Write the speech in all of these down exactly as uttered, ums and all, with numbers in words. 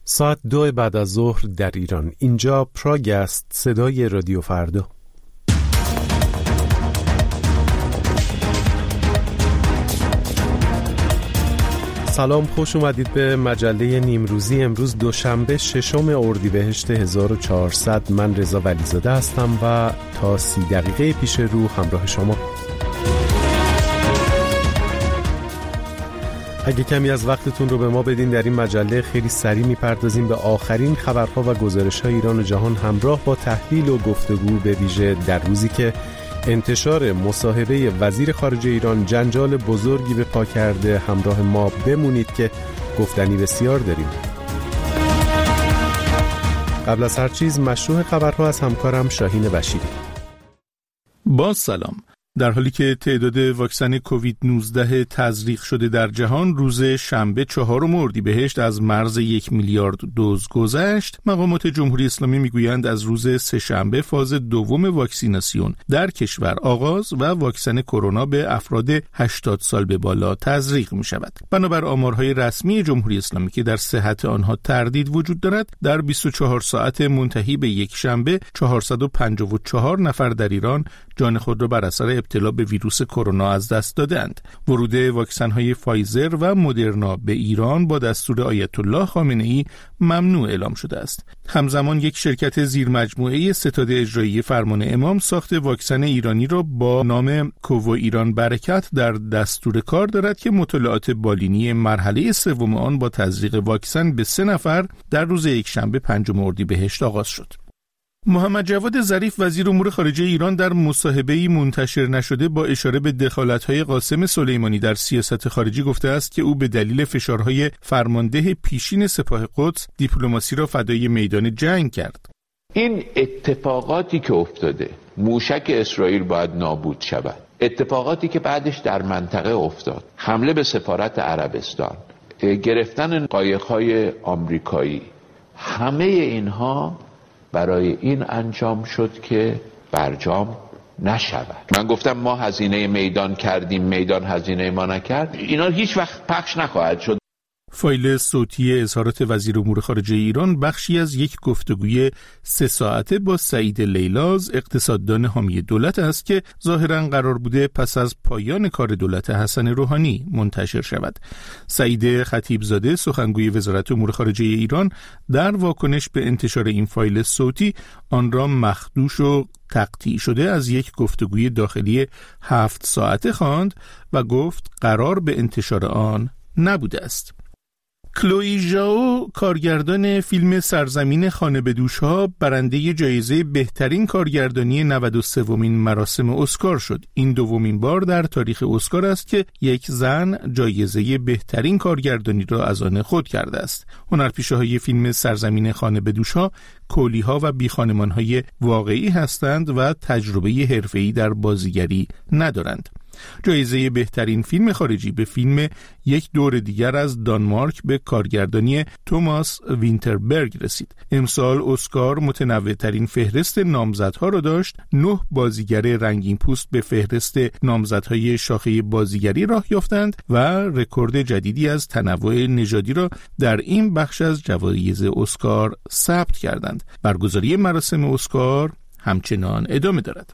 ساعت دو بعد از ظهر در ایران. اینجا پراگ است، صدای رادیو فردا. سلام، خوش اومدید به مجله نیمروزی. امروز دوشنبه ششم اردیبهشت هزار و چهارصد. من رضا ولیزاده هستم و تا سی دقیقه پیش رو همراه شما. اگه کمی از وقتتون رو به ما بدین، در این مجله خیلی سریع میپردازیم به آخرین خبرها و گزارش‌های ایران و جهان، همراه با تحلیل و گفتگو، به ویژه در روزی که انتشار مصاحبه وزیر خارجه ایران جنجال بزرگی به پا کرده. همراه ما بمونید که گفتنی بسیار داریم. قبل از هر چیز مشروع خبرها از همکارم شاهین بشیری. با سلام. در حالی که تعداد واکسن کووید نوزده تزریق شده در جهان روز شنبه چهارم اردیبهشت از مرز یک میلیارد دوز گذشت، مقامات جمهوری اسلامی میگویند از روز سه‌شنبه فاز دوم واکسیناسیون در کشور آغاز و واکسن کرونا به افراد هشتاد سال به بالا تزریق می شود. بنابر آمارهای رسمی جمهوری اسلامی که در صحت آنها تردید وجود دارد، در بیست و چهار ساعت منتهی به یک شنبه چهارصد و پنجاه و چهار نفر در ایران جان خود را بر اثر ابتلا به ویروس کرونا از دست دادند. ورود واکسن‌های فایزر و مدرنا به ایران با دستور آیت الله خامنه‌ای ممنوع اعلام شده است. همزمان یک شرکت زیرمجموعه ستاد اجرایی فرمان امام ساخت واکسن ایرانی را با نام کوو ایران برکت در دستور کار دارد که مطالعات بالینی مرحله سوم آن با تزریق واکسن به سه نفر در روز یکشنبه پنجم اردیبهشت آغاز شد. محمد جواد ظریف وزیر امور خارجه ایران در مصاحبه‌ای منتشر نشده با اشاره به دخالت‌های قاسم سلیمانی در سیاست خارجی گفته است که او به دلیل فشارهای فرمانده پیشین سپاه قدس دیپلماسی را فدای میدان جنگ کرد. این اتفاقاتی که افتاده، موشک اسرائیل باید نابود شود، اتفاقاتی که بعدش در منطقه افتاد، حمله به سفارت عربستان، گرفتن قایق‌های آمریکایی، همه اینها برای این انجام شد که برجام نشود. من گفتم ما هزینه میدان کردیم، میدان هزینه ما نکرد. اینا هیچ وقت پخش نخواهد شد. فایل صوتی اظهارات وزیر امور خارجه ایران بخشی از یک گفتگوی سه ساعته با سعید لیلاز، اقتصاددان حامی دولت است که ظاهراً قرار بوده پس از پایان کار دولت حسن روحانی منتشر شود. سعید خطیبزاده، سخنگوی وزارت امور خارجه ایران، در واکنش به انتشار این فایل صوتی آن را مخدوش و تقطیع شده از یک گفتگوی داخلی هفت ساعته خواند و گفت قرار به انتشار آن نبوده است. کلوی ژائو، کارگردان فیلم سرزمین خانه به دوش‌ها، برنده جایزه بهترین کارگردانی نود و سومین مراسم اسکار شد. این دومین بار در تاریخ اسکار است که یک زن جایزه بهترین کارگردانی را از آن خود کرده است. هنرپیشه‌های فیلم سرزمین خانه به دوش‌ها کولی‌ها و بیخانمان‌های واقعی هستند و تجربه حرفه‌ای در بازیگری ندارند. جایزه بهترین فیلم خارجی به فیلم یک دور دیگر از دانمارک به کارگردانی توماس وینتربرگ رسید. امسال اسکار متنوع‌ترین فهرست نامزدها را داشت. نه بازیگر رنگین پوست به فهرست نامزدهای شاخه بازیگری راه یافتند و رکورد جدیدی از تنوع نژادی را در این بخش از جوایز اسکار ثبت کردند. برگزاری مراسم اسکار همچنان ادامه دارد.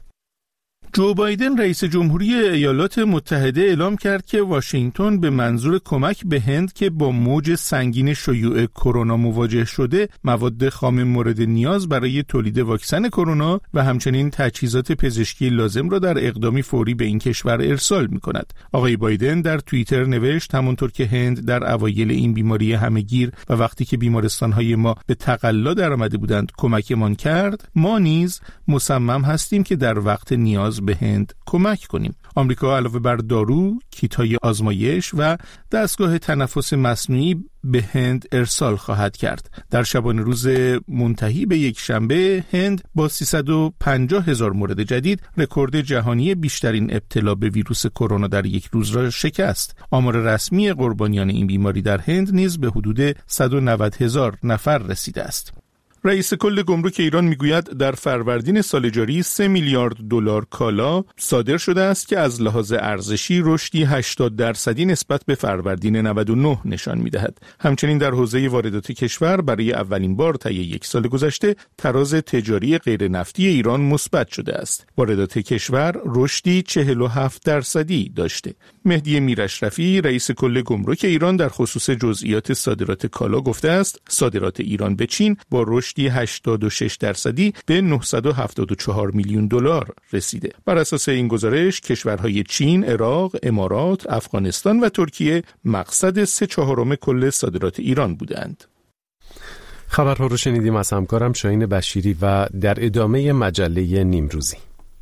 جو بایدن رئیس جمهوری ایالات متحده اعلام کرد که واشنگتن به منظور کمک به هند که با موج سنگین شیوع کرونا مواجه شده، مواد خام مورد نیاز برای تولید واکسن کرونا و همچنین تجهیزات پزشکی لازم را در اقدامی فوری به این کشور ارسال می‌کند. آقای بایدن در توییتر نوشت همانطور که هند در اوایل این بیماری همه‌گیر و وقتی که بیمارستان‌های ما به تقلا درآمده بودند کمکمان کرد، ما نیز مصمم هستیم که در وقت نیاز به هند کمک کنیم. آمریکا علاوه بر دارو، کیت‌های آزمایش و دستگاه تنفس مصنوعی به هند ارسال خواهد کرد. در شبانه روز منتهی به یک شنبه، هند با سیصد و پنجاه هزار مورد جدید رکورد جهانی بیشترین ابتلا به ویروس کرونا در یک روز را شکست. آمار رسمی قربانیان این بیماری در هند نیز به حدود صد و نود هزار نفر رسیده است. رئیس کل گمرک ایران میگوید در فروردین سال جاری سه میلیارد دلار کالا صادر شده است که از لحاظ ارزشی رشدی هشتاد درصدی نسبت به فروردین نود و نه نشان میدهد. همچنین در حوزه واردات کشور برای اولین بار طی یک سال گذشته تراز تجاری غیر نفتی ایران مثبت شده است. واردات کشور رشدی چهل و هفت درصدی داشته. مهدی میراشرفی رئیس کل گمرک ایران در خصوص جزئیات صادرات کالا گفته است صادرات ایران به چین با رشدی هشتاد و شش درصدی به نهصد و هفتاد و چهار میلیون دلار رسیده. بر اساس این گزارش کشورهای چین، عراق، امارات، افغانستان و ترکیه مقصد سه چهارم کل صادرات ایران بودند. خبرها رو شنیدیم از همکارم شاهین بشیری و در ادامه مجله نیمروزی.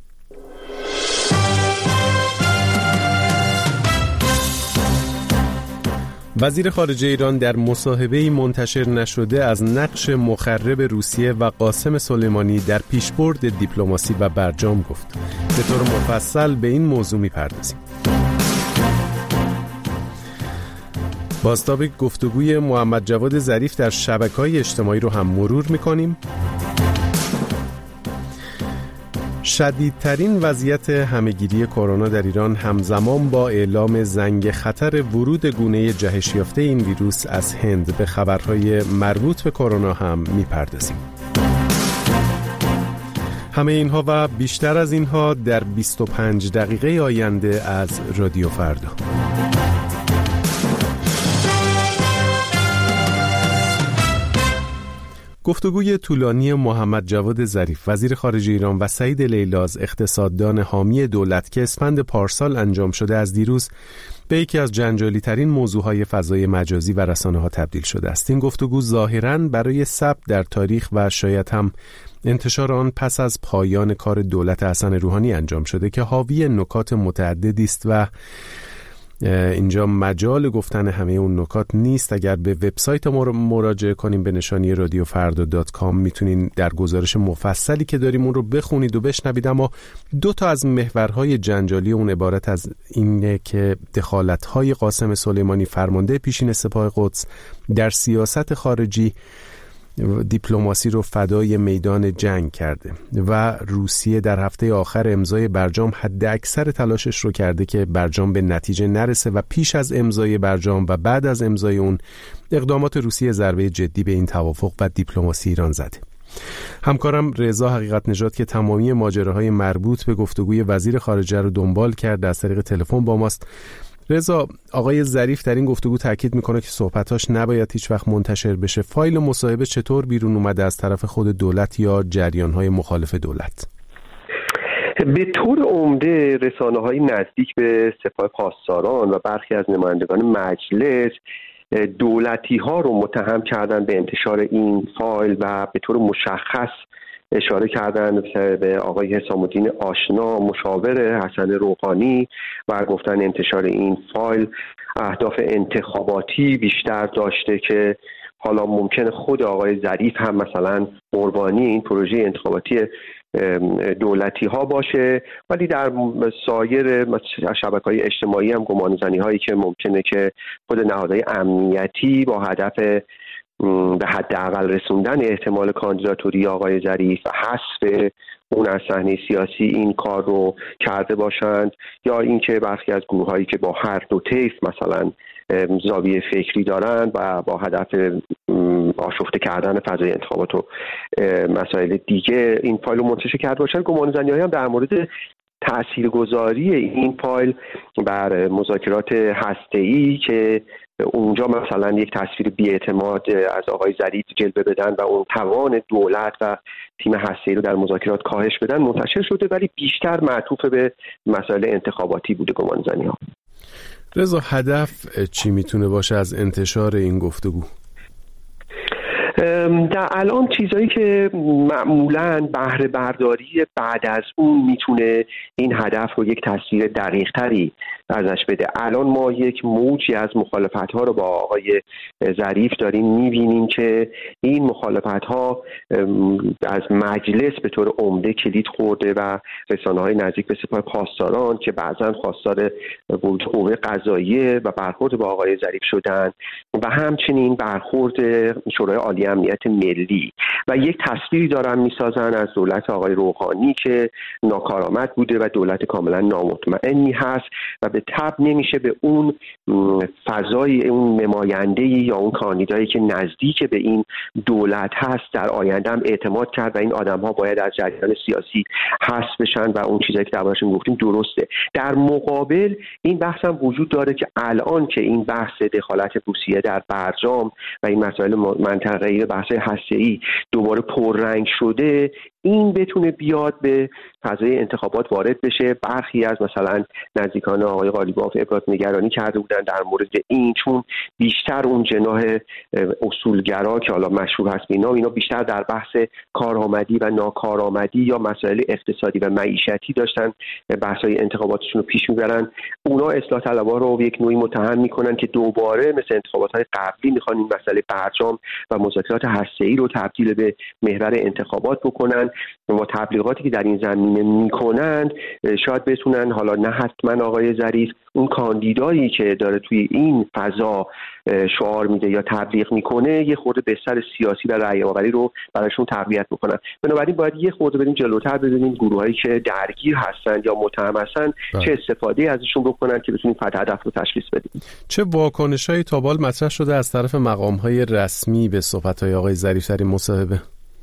وزیر خارجه ایران در مصاحبه‌ای منتشر نشده از نقش مخرب روسیه و قاسم سلیمانی در پیشبرد دیپلماسی و برجام گفت. به طور مفصل به این موضوع می‌پردازیم. بازتاب گفتگوی محمد جواد ظریف در شبکه‌های اجتماعی رو هم مرور می‌کنیم. شدیدترین وضعیت همه‌گیری کرونا در ایران همزمان با اعلام زنگ خطر ورود گونه جهش یافته این ویروس از هند به خبرهای مربوط به کرونا هم می‌پردازیم. همه اینها و بیشتر از اینها در بیست و پنج دقیقه آینده از رادیو فردا. گفتگوی طولانی محمد جواد ظریف وزیر خارجه ایران و سعید لیلاز اقتصاددان حامی دولت که اسفند پارسال انجام شده از دیروز به یکی از جنجالی ترین موضوعهای فضای مجازی و رسانه ها تبدیل شده است. این گفتگو ظاهراً برای ثبت در تاریخ و شاید هم انتشار آن پس از پایان کار دولت حسن روحانی انجام شده که حاوی نکات متعددی است و اینجا مجال گفتن همه اون نکات نیست. اگر به وبسایت ما مراجعه کنیم به نشانی رادیو فردا دات کام میتونین در گزارش مفصلی که داریم اون رو بخونید و بشنوید. اما دو تا از محورهای جنجالی اون عبارت از اینه که دخالت‌های قاسم سلیمانی فرمانده پیشین سپاه قدس در سیاست خارجی دیپلماسی رو فدای میدان جنگ کرده و روسیه در هفته آخر امضای برجام حد اکثر تلاشش رو کرده که برجام به نتیجه نرسه و پیش از امضای برجام و بعد از امضای اون اقدامات روسیه ضربه جدی به این توافق و دیپلماسی ایران زده. همکارم رضا حقیقت نژاد که تمامی ماجراهای مربوط به گفتگوی وزیر خارجه رو دنبال کرد از طریق تلفن با ماست. رضا، آقای ظریف در این گفتگو تاکید میکنه که صحبتاش نباید هیچ وقت منتشر بشه. فایل مصاحبه چطور بیرون اومده از طرف خود دولت یا جریان‌های مخالف دولت؟ به طور عمده رسانه‌های نزدیک به سپاه پاسداران و برخی از نمایندگان مجلس دولتی‌ها رو متهم کردن به انتشار این فایل و به طور مشخص اشاره کردن به آقای حسام الدین آشنا مشاور حسن روحانی و گفتن انتشار این فایل اهداف انتخاباتی بیشتر داشته که حالا ممکنه خود آقای ظریف هم مثلا قربانی این پروژه انتخاباتی دولتی ها باشه، ولی در سایر شبکه‌های اجتماعی هم گمانه‌زنی هایی که ممکنه که خود نهادهای امنیتی با هدف به حداقل رسوندن احتمال کاندیداتوری آقای ظریف و حذف اون از صحنه سیاسی این کار رو کرده باشند، یا اینکه برخی از گروه‌هایی که با هر دو طیف مثلا زاویه فکری دارند و با هدف آشفته کردن فضای انتخابات و مسائل دیگه این فایل رو منتشر کرده باشند. گمانه‌زنی‌هایی هم در مورد تاثیرگذاری این فایل بر مذاکرات هسته‌ای که اونجا مثلا یک تصویر بی‌اعتماد از آقای ظریف جلوه بدن و اون توان دولت و تیم هسته‌ای رو در مذاکرات کاهش بدن منتشر شده، ولی بیشتر معطوف به مسائل انتخاباتی بوده گمانه‌زنی‌ها. رضا، هدف چی میتونه باشه از انتشار این گفتگو؟ در الان چیزایی که معمولاً بهره برداری بعد از اون میتونه این هدف رو یک تصویر دقیق تری ازش بده. الان ما یک موجی از مخالفت ها رو با آقای ظریف داریم میبینیم که این مخالفت ها از مجلس به طور عمده کلید خورده و رسانه های نزدیک به سپاه پاسداران که بعضاً خواستار ورود قوه قضاییه و برخورد با آقای ظریف شدن و همچنین برخورد شورای عالی امنیت ملی و یک تصویری دارن میسازن از دولت آقای روحانی که ناکارآمد بوده و دولت کاملا نامطمئنی هست و به تبع نمیشه به اون فضای اون نماینده یا اون کاندیدایی که نزدیک به این دولت هست در آینده هم اعتماد کرد و این آدم‌ها باید از جریان سیاسی حذف بشن و اون چیزایی که دربارشون گفتیم درسته. در مقابل این بحث هم وجود داره که الان که این بحث دخالت روسیه در برجام و این مسائل منطقه‌ای بحث هسته‌ای دوباره پررنگ شده، این بتونه بیاد به فضای انتخابات وارد بشه. برخی از مثلا نزدیکان آقای قالیباف ابراز نگرانی کرده بودن در مورد این، چون بیشتر اون جناح اصولگرا که حالا مشهور هست اینا اینا بیشتر در بحث کارآمدی و ناکارآمدی یا مسائل اقتصادی و معیشتی داشتن بحث‌های انتخاباتشون رو پیش میبرن. اونا اصلاح طلب‌ها رو یک نوعی متهم میکنن که دوباره مثل انتخابات‌های قبلی میخوان این مسئله برجام و مذاکرات هسته‌ای رو تبدیل به محور انتخابات بکنن و تبلیغاتی که در این زمینه میکنن شاید بتونن، حالا نه حتما آقای ظریف، اون کاندیدایی که داره توی این فضا شعار میده یا تبلیغ میکنه یه خورده بستر سیاسی و رأی آوری رو براشون تقویت بکنن. بنابراین باید یه خورده بریم جلوتر ببینیم گروهایی که درگیر هستن یا متهم هستن چه استفاده ازشون بکنن که بتونیم فقط هدف رو تشخیص بدیم. چه واکنش‌هایی تا بال مطرح شده از طرف مقام‌های رسمی به صحبت‌های آقای ظریف در این مصاحبه؟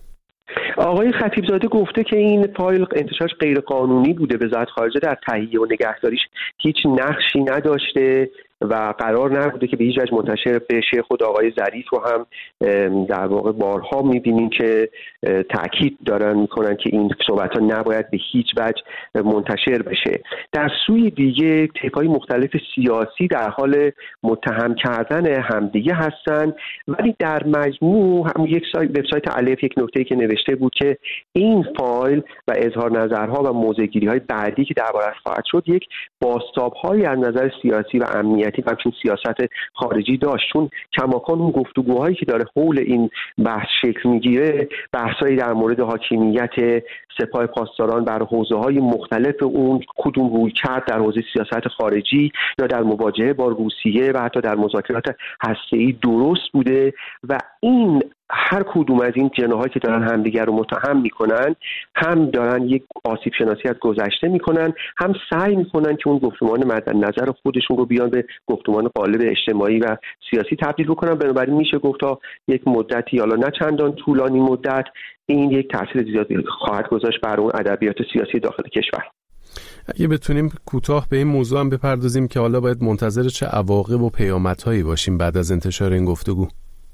آقای خطیبزاده گفته که این فایل انتشارش غیر قانونی بوده، وزارت خارجه در تهیه و نگهداریش هیچ نقشی نداشته و قرار نبوده که به هیچ وجه منتشر بشه. خود آقای ظریف رو هم در واقع بارها می‌بینیم که تاکید دارن میکنن که این صحبت‌ها نباید به هیچ وجه منتشر بشه. در سوی دیگه تیپ‌های مختلف سیاسی در حال متهم کردن همدیگه هستن، ولی در مجموع هم یک سایت وبسایت الف یک نکته‌ای که نوشته بود که این فایل و اظهار نظرها و موضع‌گیری‌های بعدی که درباره‌اش خواهد شد یک بازتاب‌هایی از نظر سیاسی و امنیتی و همچنین سیاست خارجی داشت، چون کماکان اون گفتگوهایی که داره حول این بحث شکل میگیره بحثایی در مورد حاکمیت سپاه پاسداران بر حوزه‌های مختلف اون، کدوم رویکرد در حوزه سیاست خارجی یا در مواجهه با روسیه و حتی در مذاکرات هسته‌ای درست بوده و این هر کدوم از این جناحایی که دارن همدیگر رو متهم میکنن هم دارن یک آسیب شناسی از گذشته میکنن، هم سعی میکنن که اون گفتمان مد نظر خودشون رو بیان به گفتمان قالب اجتماعی و سیاسی تبدیل بکنن. بنابراین میشه گفت تا یک مدتی، حالا نه چندان طولانی مدت، این یک تاثیر زیادی خواهد گذاشت بر اون ادبیات سیاسی داخل کشور. اگه بتونیم کوتاه به این موضوع هم بپردازیم که حالا باید منتظر چه عواقب و پیامدهایی باشیم بعد از انتشار این گفتگو.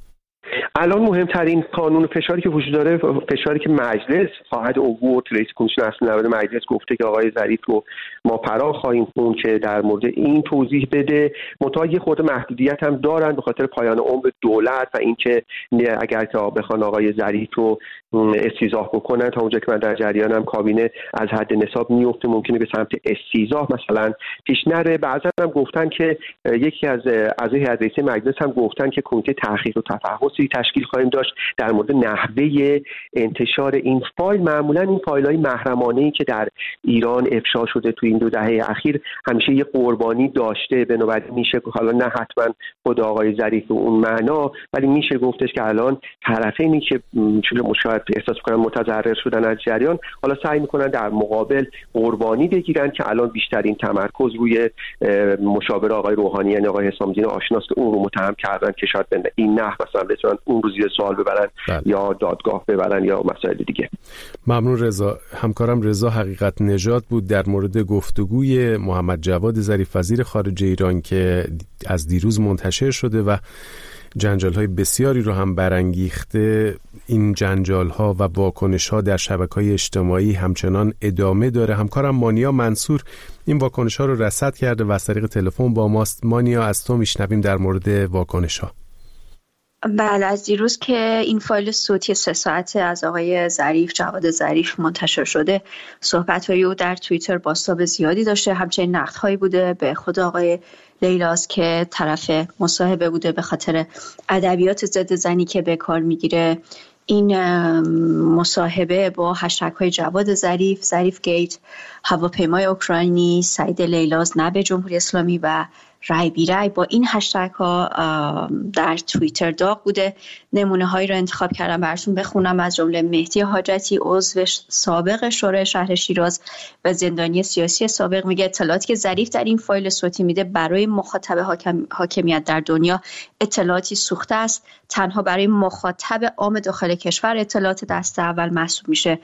الان مهمترین قانون فشاری که وجود داره، فشاری که مجلس خواهد آورد. رئیس کمیسیون اصلی نود مجلس گفته که آقای ظریف رو ما فرا خواهیم خوند که در مورد این توضیح بده. منتها یه خورده محدودیت هم دارن به خاطر پایان عمر دولت و اینکه اگر که بخوان آقای ظریف رو استیضاح بکنن، تا اونجا که من در جریانم کابینه از حد نصاب میفته، ممکنه به سمت استیضاح مثلا پیش نره. بعضا هم گفتن که یکی از اعضای هیئت رئیسه مجلس هم گفتن که کمیته تحقیق و تفحصی تشکیل خواهیم داشت در مورد نحوه انتشار این فایل. معمولا این فایل‌های محرمانه‌ای که در ایران افشا شده توی این دو دهه اخیر همیشه یه قربانی داشته، بنابراین میشه حالا نه حتما خود آقای ظریف اون معنا، ولی میشه گفتش که الان طرفینی که چون مشاهد احساس کنن متضرر شدن از جریان، حالا سعی میکنن در مقابل قربانی بگیرن که الان بیشترین تمرکز روی مشاور آقای روحانی یعنی آقای حسام الدین آشناست که اون رو متهم کردن که شاید به این نحو مثلا بتونن اون رو زیر سوال ببرن بله. یا دادگاه ببرن یا مسائل دیگه. ممنون رضا. همکارم رضا حقیقت نژاد بود در مورد گفتگوی محمد جواد ظریف وزیر خارجه ایران که از دیروز منتشر شده و جنجال‌های بسیاری رو هم برانگیخته. این جنجال‌ها و واکنش‌ها در شبکه‌های اجتماعی همچنان ادامه داره. همکارم مانیا منصور این واکنش‌ها رو رصد کرده و از طریق تلفن با ماست. مانیا، از تو میشنویم در مورد واکنش‌ها. بله، از دیروز که این فایل صوتی سه ساعته از آقای ظریف، جواد ظریف منتشر شده، صحبت‌های او در توییتر بازتاب زیادی داشته. همچنین نقدهایی بوده به خود آقای لیلاز که طرف مصاحبه بوده به خاطر ادبیات ضد زنی که به کار میگیره. این مصاحبه با هشتگ‌های جواد ظریف، ظریف گیت، هواپیمای اوکراینی، سعید لیلاز، نه به جمهوری اسلامی و رای بی رای با این هشتگ ها در توییتر داغ بوده. نمونه هایی رو انتخاب کردم براتون بخونم، از جمله مهدی حاجتی عضو سابق شورای شهر شیراز و زندانی سیاسی سابق میگه اطلاعاتی که ظریف در این فایل صوتی میده برای مخاطب حاکم، حاکمیت در دنیا اطلاعاتی سوخته است، تنها برای مخاطب عام داخل کشور اطلاعات دست اول محسوب میشه.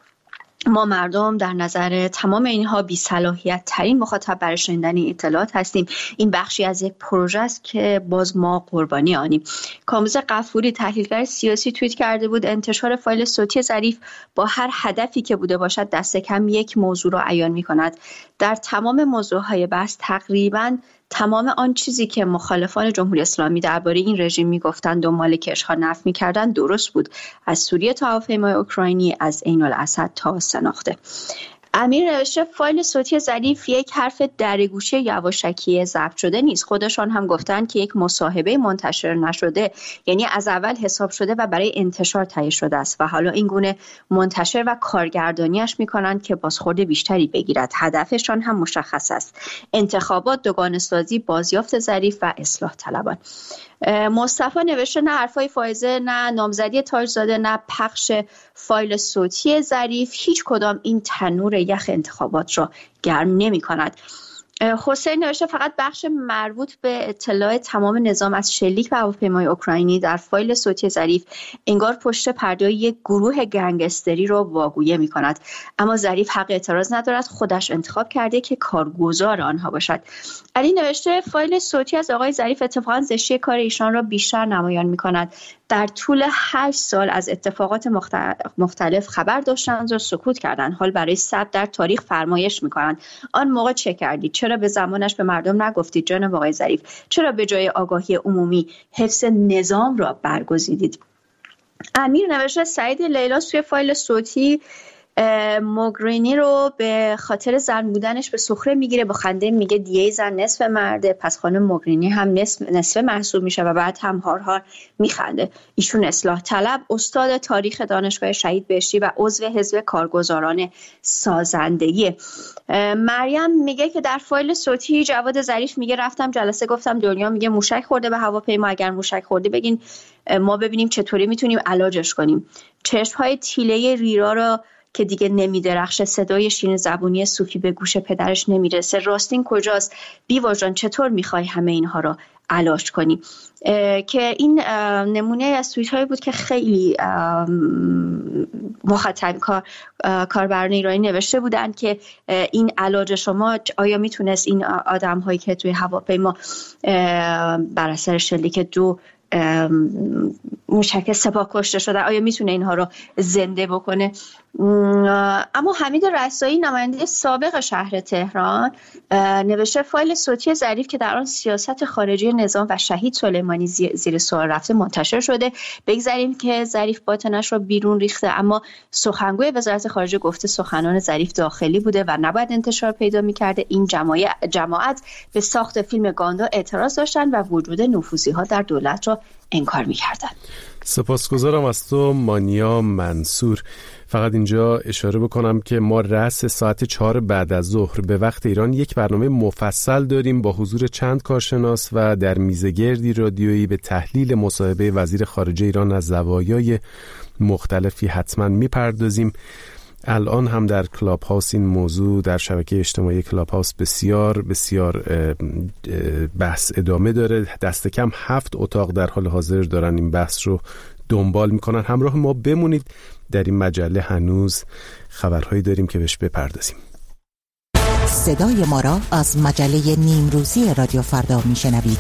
ما مردم در نظر تمام اینها بی صلاحیت ترین مخاطب برای شنیدن این اطلاعات هستیم. این بخشی از یک پروژه است که باز ما قربانی آنیم. کاموز غفوری تحلیلگر سیاسی توییت کرده بود انتشار فایل صوتی ظریف با هر هدفی که بوده باشد دست کم یک موضوع را عیان می‌کند. در تمام موضوعهای بحث تقریباً تمام آن چیزی که مخالفان جمهوری اسلامی درباره این رژیم میگفتند و مالکش‌ها نفی می‌کردند درست بود، از سوریه تا هواپیمای اوکراینی، از عین الاسد تا سناخته. امیر نوشته فایل صوتی ظریف یک حرف درگوشه یواشکی ضبط شده نیست. خودشان هم گفتند که یک مصاحبه منتشر نشده، یعنی از اول حساب شده و برای انتشار تهیه شده است و حالا این گونه منتشر و کارگردانیش میکنند که بازخورد بیشتری بگیرد. هدفشان هم مشخص است: انتخابات، دوگانه‌سازی، بازیافت ظریف و اصلاح طلبان. مصطفی نوشته نه حرفای فائزه، نه نامزدی تاجزاده، نه پخش فایل صوتی ظریف، هیچ کدام این تنور یخ انتخابات را گرم نمی کند. حسین نوشته فقط بخش مربوط به اطلاع تمام نظام از شلیک به هواپیمای اوکراینی در فایل صوتی ظریف انگار پشت پرده یک گروه گنگستری را واگویه می کند. اما ظریف حق اعتراض ندارد، خودش انتخاب کرده که کارگزار آنها باشد. علی نوشته فایل صوتی از آقای ظریف اتفاقا زشتی کار ایشان را بیشتر نمایان می کند. در طول هشت سال از اتفاقات مختلف خبر داشتند و سکوت کردند. حال برای ثبت در تاریخ فرمایش می‌کنند. آن موقع چه کردید؟ چرا به زمانش به مردم نگفتید جناب آقای ظریف؟ چرا به جای آگاهی عمومی حفظ نظام را برگزیدید؟ امیر نوشته سعید لیلاس توی فایل صوتی موگرینی رو به خاطر زن بودنش به سخره میگیره، با خنده میگه دیگه زن نصف مرده، پس خانم موگرینی هم نصف نصف محسوب میشه و بعد هم هار هار میخنده. ایشون اصلاح طلب، استاد تاریخ دانشگاه شهید بهشتی و عضو حزب کارگزاران سازندگی. مریم میگه که در فایل صوتی جواد ظریف میگه رفتم جلسه گفتم دنیا میگه موشک خورده به هواپیما، اگر موشک خورده بگین ما ببینیم چطوری میتونیم علاجش کنیم. چشم‌های تیله ریرا رو که دیگه نمیدرخشه، صدای شین زبونی صوفی به گوش پدرش نمیرسه، راستین کجاست؟ بیواجان چطور میخوای همه اینها رو علاج کنی؟ که این نمونه از توییت هایی بود که خیلی مخاطب کار کاربران ایرانی نوشته بودن که این علاج شما آیا میتونست این آدم هایی که توی هواپیما بر اثر شلیک دو موشک سپاه کشته شده آیا میتونه اینها رو زنده بکنه؟ اما حمید رسایی نماینده سابق شهر تهران نوشته فایل صوتی ظریف که در آن سیاست خارجی نظام و شهید سلیمانی زیر سوال رفته منتشر شده. بگذاریم که ظریف باطنش رو بیرون ریخته، اما سخنگوی وزارت خارجه گفته سخنان ظریف داخلی بوده و نباید انتشار پیدا می‌کرده. این جماعت به ساخت فیلم گاندا اعتراض داشتن و وجود نفوذی‌ها در دولت را انکار می‌کردن. سپاسگزارم از تو مانیا منصور. فقط اینجا اشاره بکنم که ما رأس ساعت چهار بعد از ظهر به وقت ایران یک برنامه مفصل داریم با حضور چند کارشناس و در میزگردی رادیویی به تحلیل مصاحبه وزیر خارجه ایران از زوایای مختلفی حتما میپردازیم. الان هم در کلاب هاوس این موضوع در شبکه اجتماعی کلاب هاوس بسیار بسیار بحث ادامه داره. دست کم هفت اتاق در حال حاضر دارن این بحث رو دنبال میکنن. همراه ما بمونید، در این مجله هنوز خبرهایی داریم که بهش بپردازیم. صدای ما را از مجله نیمروزی رادیو فردا میشنوید.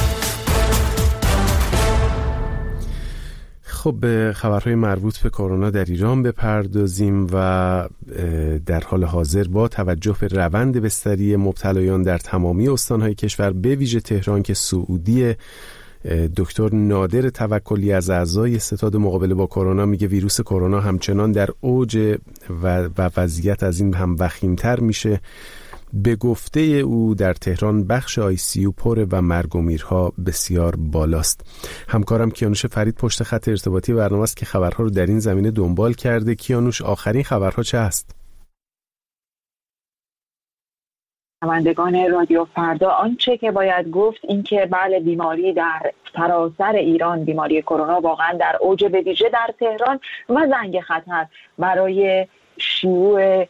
خب به خبرهای مربوط به کرونا در ایران بپردازیم و در حال حاضر با توجه به روند بستری مبتلایان در تمامی استانهای کشور به ویژه تهران که سعودی دکتر نادر توکلی از اعضای ستاد مقابله با کرونا میگه ویروس کرونا همچنان در اوج و وضعیت از این هم وخیم‌تر میشه. به گفته او در تهران بخش آی سی یو پره و مرگ و میرها بسیار بالاست. همکارم کیانوش فرید پشت خط ارتباطی برنامه است که خبرها رو در این زمینه دنبال کرده. کیانوش، آخرین خبرها چه هست؟ شنوندگان رادیو فردا، آنچه که باید گفت این که بله بیماری در سراسر ایران، بیماری کرونا واقعا در اوج، به ویژه در تهران و زنگ خطر برای شیوع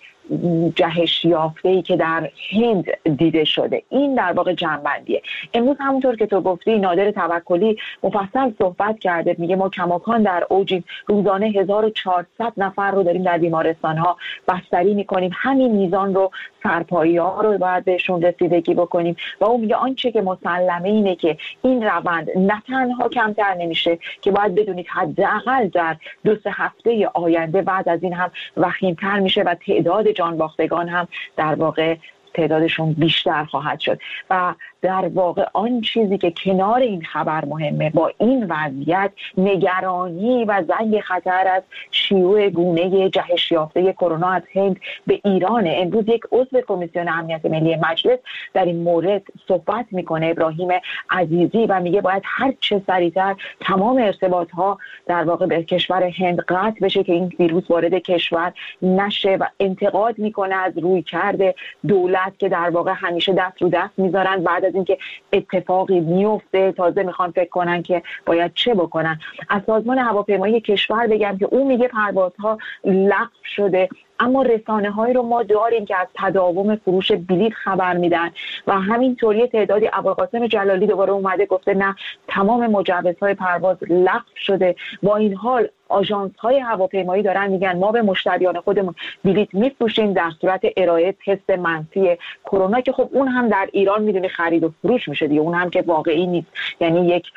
جهش یافته‌ای که در هند دیده شده. این در واقع جنبندیه. امروز همونطور که تو گفتی نادر توکلی مفصل صحبت کرده، میگه ما کماکان در اوج روزانه هزار و چهارصد نفر رو داریم در بیمارستان‌ها بستری می‌کنیم، همین میزان رو سرپایی‌ها رو باید بهشون رسیدگی بکنیم و اون میگه آنچه که مسلمه اینه که این روند نه تنها کمتر نمیشه که باید بدونید حداقل در دو سه هفته آینده بعد از این هم وخیم‌تر میشه و تعداد جان باختگان هم در واقع تعدادشون بیشتر خواهد شد. و در واقع آن چیزی که کنار این خبر مهمه، با این وضعیت نگرانی و زنگ خطر از شیوع گونه جهش یافته کرونا از هند به ایران. امروز یک عضو کمیسیون امنیت ملی مجلس در این مورد صحبت میکنه، ابراهیم عزیزی، و میگه باید هر چه سریعتر تمام ارتباط ها در واقع به کشور هند قطع بشه که این ویروس وارد کشور نشه و انتقاد میکنه از رویکرد دولت که در واقع همیشه دست رو دست میذارن، بعد از اینکه اتفاقی میفته تازه میخوان فکر کنن که باید چه بکنن. از سازمان هواپیمایی کشور بگم که اون میگه پروازها لغو شده، اما رسانه هایی رو ما داریم که از تداوم فروش بلیط خبر میدن و همینطوری تعدادی. ابوالقاسم جلالی دوباره اومده گفته نه تمام مجوزهای پرواز لغو شده. با این حال آژانس های هواپیمایی دارن میگن ما به مشتریان خودمون بلیط میفروشیم در صورت ارائه تست منفی کرونا، که خب اون هم در ایران میدونی خرید و فروش میشه دیگه، اون هم که واقعی نیست، یعنی یک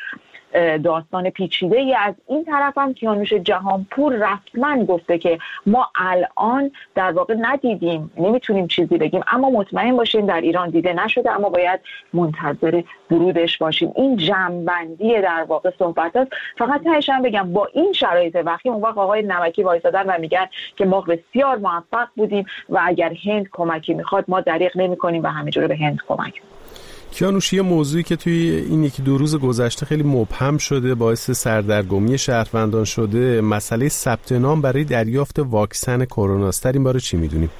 داستان پیچیده ای. از این طرف هم کیانوش جهانپور رسما گفته که ما الان در واقع ندیدیم، نمیتونیم چیزی بگیم، اما مطمئن باشیم در ایران دیده نشده، اما باید منتظر ورودش باشیم. این جمع‌بندی در واقع صحبتات. فقط تهش هم بگم با این شرایط وخیم اون وقت آقای نمکی وایسادن و میگن که ما بسیار موفق بودیم و اگر هند کمکی میخواد ما دریغ نمی‌کنیم و همینجوری به هند کمک. کیانوش، یه موضوعی که توی این یکی دو روز گذشته خیلی مبهم شده، باعث سردرگمی شهروندان شده، مسئله ثبت نام برای دریافت واکسن کرونا است. در این باره چی میدونیم؟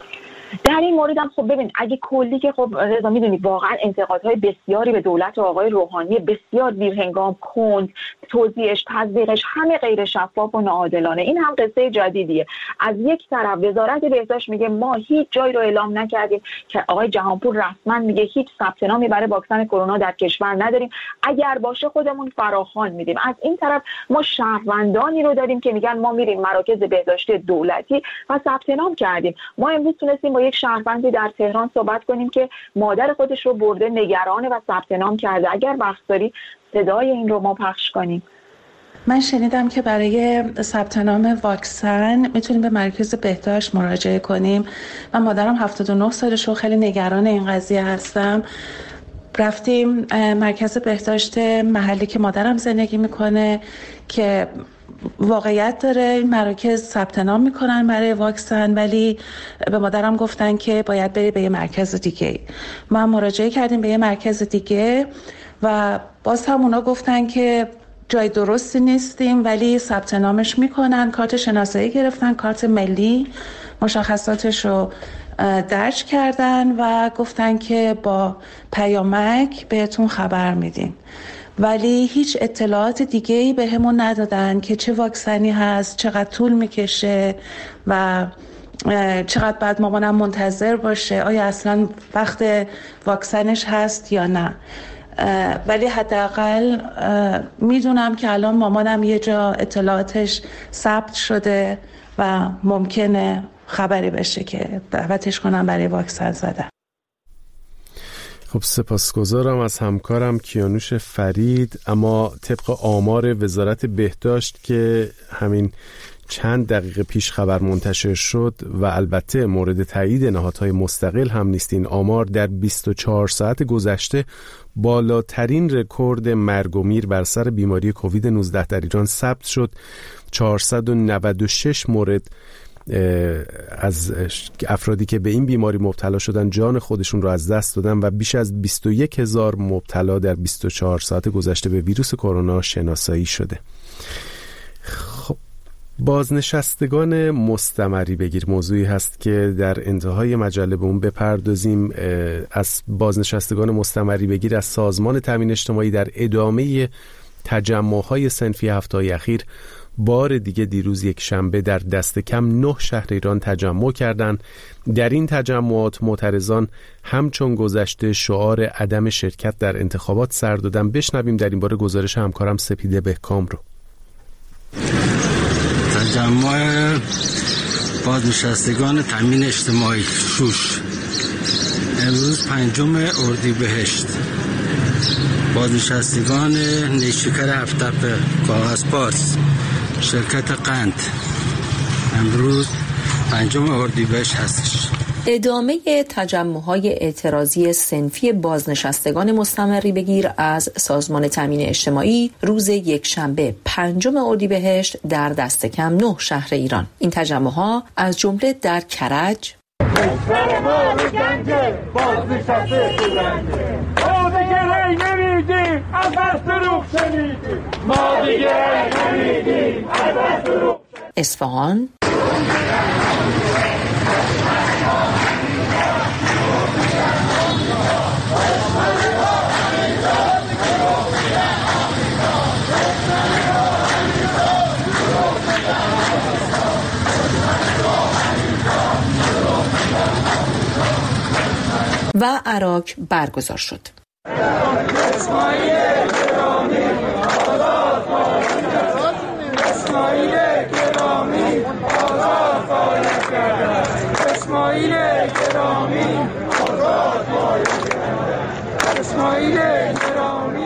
در این مورد هم خب ببین، اگه کلی که خب رضا میدونی واقعا انتقادهای بسیاری به دولت و آقای روحانی بسیار دیرهنگام، کند، توزیعش، تزریقش همه غیر شفاف و ناعادلانه. این هم قصه جدیدیه. از یک طرف وزارت بهداشت میگه ما هیچ جایی رو اعلام نکردیم، که آقای جهانپور رسما میگه هیچ ثبت نامی برای واکسن کرونا در کشور نداریم، اگر باشه خودمون فراخوان میدیم. از این طرف ما شهروندانی رو داریم که میگن ما میریم مراکز بهداشتی دولتی و ثبت نام کردیم. ما امروز تونستیم با یک شهروندی در تهران صحبت کنیم که مادر خودش رو برده، نگرانه و ثبت نام کرده. اگر وقت داری صدای این رو ما پخش کنیم. من شنیدم که برای ثبت نام واکسن میتونیم به مرکز بهداشت مراجعه کنیم. من مادرم هفتاد و نه سالشه و خیلی نگران این قضیه هستم. رفتیم مرکز بهداشت محلی که مادرم زندگی میکنه که واقعیت داره این مراکز ثبت نام میکنن برای واکسن، ولی به مادرم گفتن که باید بری به یه مرکز دیگه. ما مراجعه کردیم به یه مرکز دیگه و باز هم اونا گفتن که جای درستی نیستیم، ولی ثبت نامش میکنن. کارت شناسایی گرفتن، کارت ملی، مشخصاتش رو درج کردن و گفتن که با پیامک بهتون خبر میدیم، ولی هیچ اطلاعات دیگه‌ای به همون ندادن که چه واکسنی هست، چقدر طول میکشه و چقدر بعد مامانم منتظر باشه، آیا اصلا وقت واکسنش هست یا نه. ولی حداقل میدونم که الان مامانم یه جا اطلاعاتش ثبت شده و ممکنه خبری بشه که دعوتش کنم برای واکسن زدن. خب سپاسگزارم از همکارم کیانوش فرید. اما طبق آمار وزارت بهداشت که همین چند دقیقه پیش خبر منتشر شد و البته مورد تایید نهادهای مستقل هم نیست، این آمار در بیست و چهار ساعت گذشته بالاترین رکورد مرگ و میر بر سر بیماری کووید نوزده در ایران ثبت شد. چهارصد و نود و شش مورد از افرادی که به این بیماری مبتلا شدن جان خودشون رو از دست دادن و بیش از بیست و یک هزار مبتلا در بیست و چهار ساعت گذشته به ویروس کرونا شناسایی شده. خب بازنشستگان مستمری بگیر موضوعی هست که در انتهای مجله به اون بپردازیم. از بازنشستگان مستمری بگیر از سازمان تامین اجتماعی در ادامه تجمع‌های صنفی هفته‌های اخیر بار دیگه دیروز یک شنبه در دست کم نه شهر ایران تجمع کردند. در این تجمعات معترضان همچون گذشته شعار عدم شرکت در انتخابات سر دادن. بشنویم در این باره گزارش همکارم سپیده بهکام رو. تجمع بازنشستگان تامین اجتماعی شوش امروز پنجم اردیبهشت. بازنشستگان نیشکر هفت‌تپه، کاغذپاس، شرکت قند امروز پنجم اردیبهشت هستش. ادامه تجمع‌های اعتراضی صنفی بازنشستگان مستمری بگیر از سازمان تامین اجتماعی روز یکشنبه پنجم اردیبهشت در دست کم نه شهر ایران. این تجمع‌ها از جمله در کرج، کشور ما به گنج بازنشسته شدنده، ما دیگه رای نمیدیم از دست دروغ شنیدیم، ما دیگه رای نمیدیم از دست دروغ. اصفهان، و عراق برگزار شد. اسماعیل گرامی آزاد باید، اسماعیل گرامی آزاد باید، اسماعیل گرامی آزاد باید، اسماعیل گرامی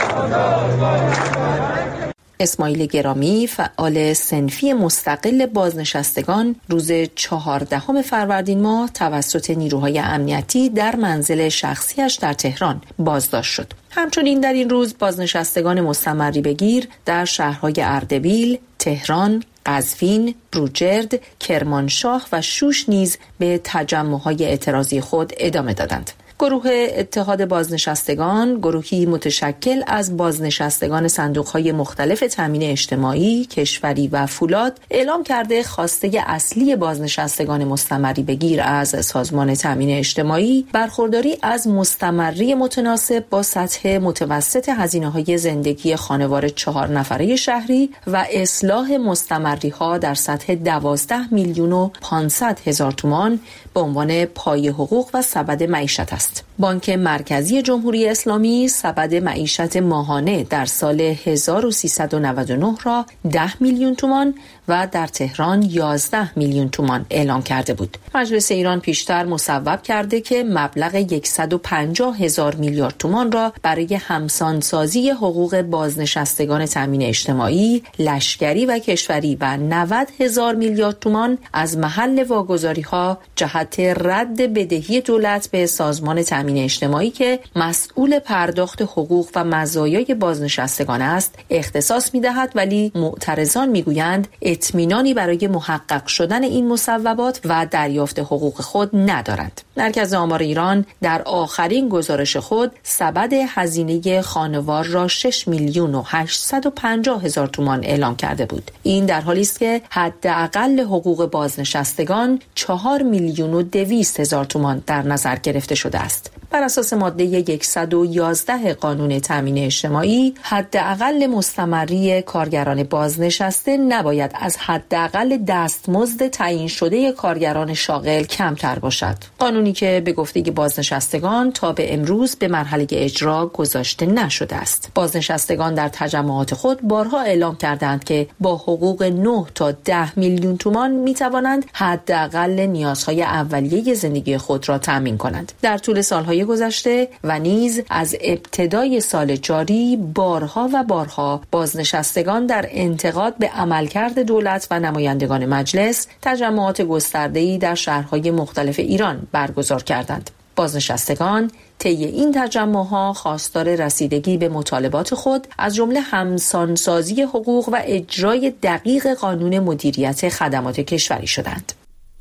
آزاد باید. اسماعیل گرامی فعال صنفی مستقل بازنشستگان روز چهاردهم فروردین ماه توسط نیروهای امنیتی در منزل شخصیش در تهران بازداشت شد. همچنین در این روز بازنشستگان مستمری بگیر در شهرهای اردبیل، تهران، قزوین، بروجرد، کرمانشاه و شوش نیز به تجمع‌های اعتراضی خود ادامه دادند. گروه اتحاد بازنشستگان، گروهی متشکل از بازنشستگان صندوق‌های مختلف تامین اجتماعی، کشوری و فولاد، اعلام کرده خواسته اصلی بازنشستگان مستمری بگیر از سازمان تامین اجتماعی برخورداری از مستمری متناسب با سطح متوسط هزینه‌های زندگی خانوار چهار نفره شهری و اصلاح مستمری‌ها در سطح دوازده میلیون و پانصد هزار تومان به عنوان پای حقوق و سبد معیشت است. بانک مرکزی جمهوری اسلامی سبد معیشت ماهانه در سال هزار و سیصد و نود و نه را ده میلیون تومان و در تهران یازده میلیون تومان اعلام کرده بود. مجلس ایران پیشتر مصوب کرده که مبلغ صد و پنجاه هزار میلیارد تومان را برای همسانسازی حقوق بازنشستگان تامین اجتماعی، لشکری و کشوری و نود هزار میلیارد تومان از محل واگذاری‌ها جهت رد بدهی دولت به سازمان تامین اجتماعی که مسئول پرداخت حقوق و مزایای بازنشستگان است اختصاص می‌دهد، ولی معترضان می‌گویند اطمینانی برای محقق شدن این مصوبات و دریافت حقوق خود ندارند. مرکز آمار ایران در آخرین گزارش خود سبد هزینه خانوار را شش میلیون و هشتصد و پنجاه هزار تومان اعلام کرده بود. این در حالی است که حداقل حقوق بازنشستگان چهار میلیون و دویست هزار تومان در نظر گرفته شده است. بر اساس ماده صد و یازده قانون تامین اجتماعی، حداقل مستمری کارگران بازنشسته نباید از حداقل دستمزد تعیین شده کارگران شاغل کمتر باشد. قانونی که به گفته بازنشستگان تا به امروز به مرحله اجرا گذاشته نشده است. بازنشستگان در تجمعات خود بارها اعلام کردند که با حقوق نه تا ده میلیون تومان می توانند حداقل نیازهای اولیه زندگی خود را تامین کنند. در طول سالهای گذشته و نیز از ابتدای سال جاری بارها و بارها بازنشستگان در انتقاد به عملکرد دولت و نمایندگان مجلس تجمعات گسترده‌ای در شهرهای مختلف ایران برگزار کردند. بازنشستگان طی این تجمع‌ها خواستار رسیدگی به مطالبات خود از جمله همسانسازی حقوق و اجرای دقیق قانون مدیریت خدمات کشوری شدند.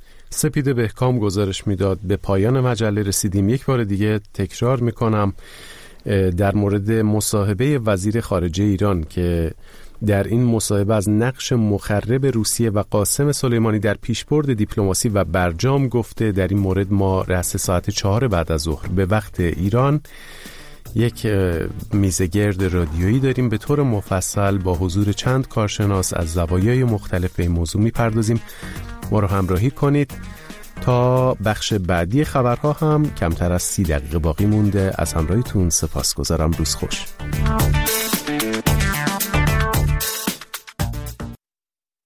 سپیده بهکام گزارش میداد. به پایان مجله رسیدیم. یک بار دیگه تکرار میکنم در مورد مصاحبه وزیر خارجه ایران که در این مصاحبه از نقش مخرب روسیه و قاسم سلیمانی در پیشبرد دیپلماسی و برجام گفته. در این مورد ما رأس ساعت چهار بعد از ظهر به وقت ایران یک میزگرد رادیویی داریم به طور مفصل با حضور چند کارشناس از زوایای مختلف به این موضوع میپردازیم. ما رو همراهی کنید. تا بخش بعدی خبرها هم کمتر از سی دقیقه باقی مونده. از همراهیتون سپاسگزارم. روز خوش.